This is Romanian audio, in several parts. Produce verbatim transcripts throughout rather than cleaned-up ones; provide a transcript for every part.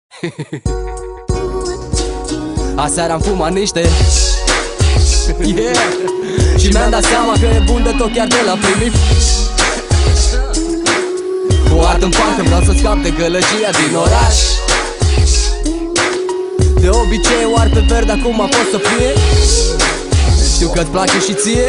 Aseară am fumat niște yeah. Și mi-am dat seama că e bun de tot chiar de la primit. O ard în fan că vreau să scap de gălăgia din oraș. De obicei o ard pe verde, acum a fost să fie. Știu că-ți place și ție.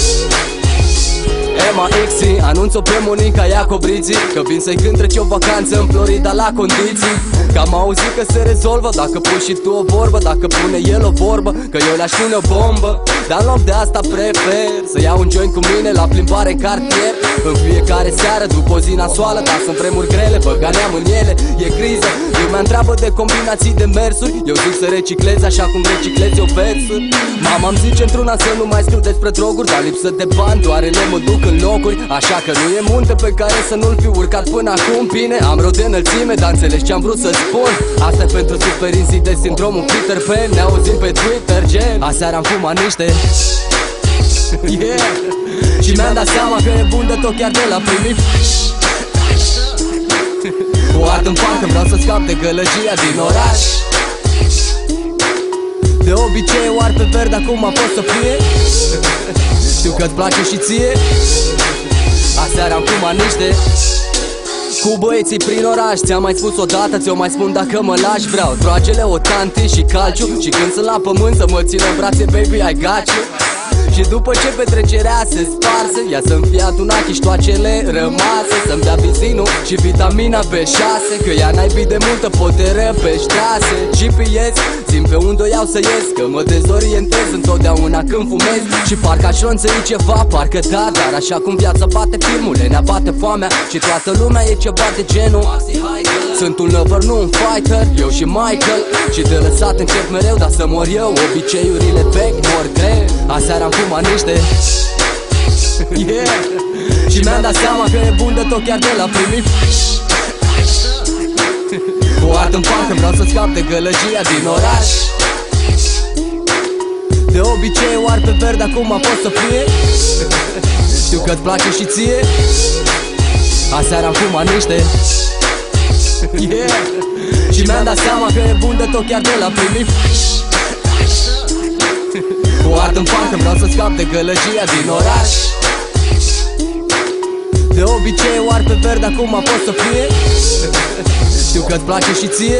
Emma X anunț-o pe Monica Iacobriții că vin să-i cânt trece o vacanță în Florida la condiții. Că am auzit că se rezolvă dacă pui și tu o vorbă, dacă pune el o vorbă, că eu le-aș pune o bombă. Dar în loc de asta prefer să iau un joint cu mine la plimbare în cartier. În fiecare seară după o zi nasoală, dar sunt vremuri grele, băganeam în ele, e criză. Lumea întreabă de combinații de mersuri, eu zic să reciclez așa cum reciclez eu versuri. Mama-mi zice într-una să nu mai scriu despre droguri, dar lipsă de bani doar ele mă duc în locuri. Așa că nu e munte pe care să nu-l fi urcat până acum. Bine, am rău de înălțime, dar înțelegi ce-am vrut să spun. Asta e pentru suferinții de sindromul Peter Pan. Ne auzim pe Twitter, gen aseară am fumat niște yeah. Și mi-am dat seama că e bun de tot chiar de la primit. O ard în fan că vreau să scap de gălăgia din oraș. De obicei o ard pe verde, acum a fost să fie. Știu că-ți place și ție. Aseară am fumat niște cu băieții prin oraș. Ți-am mai spus odată, ți-o mai spun dacă mă lași. Vreau troagele, o tanti și calciu. Și când sunt la pământ să mă țin în brațe, baby, I got you. Și după ce petrecerea se sparse, ia să-mi fie adunat chiștoacele rămase, să-mi dea vizinul și vitamina B șase, că ea n-ai de multă potere pe ștrase. G P S, țin pe unde o iau să ies, că mă dezorientez întotdeauna când fumez. Și parcă aș ronțăi ceva, parcă da, dar așa cum viața bate filmule, ne abate foamea și toată lumea e ceva de genul. Sunt un lover, nu un fighter, eu și Michael. Și de lăsat încep mereu, dar să mor eu, obiceiurile vechi mor greu. Aseară am fumat niște yeah. Și mi-am dat seama că e bun de tot chiar de la primit. O ard în fan că vreau să scap de gălăgia din oraș. De obicei o ard pe verde, acum a fost să fie. Știu că-ți place și ție. Aseară am fumat niște yeah. Și mi-am dat seama că e bun de tot chiar de la primit. O ard în fan că vreau să scap de gălăgia din oraș. De obicei o ard pe verde, acum a fost să fie. Știu că-ți place și ție.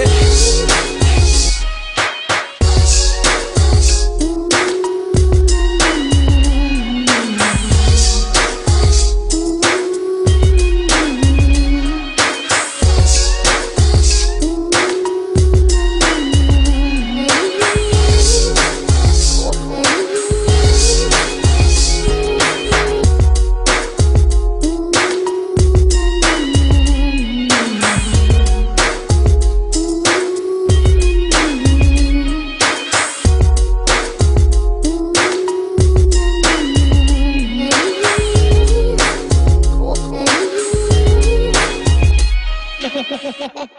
Ha ha ha ha ha!